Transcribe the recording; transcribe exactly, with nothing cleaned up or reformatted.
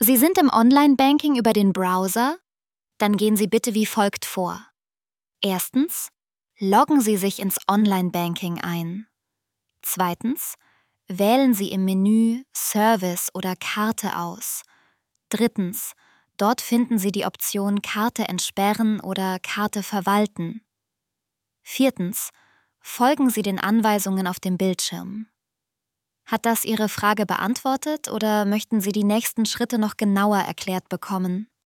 Sie sind im Online-Banking über den Browser? Dann gehen Sie bitte wie folgt vor. Erstens, loggen Sie sich ins Online-Banking ein. Zweitens, wählen Sie im Menü Service oder Karte aus. Drittens, dort finden Sie die Option Karte entsperren oder Karte verwalten. Viertens, folgen Sie den Anweisungen auf dem Bildschirm. Hat das Ihre Frage beantwortet oder möchten Sie die nächsten Schritte noch genauer erklärt bekommen?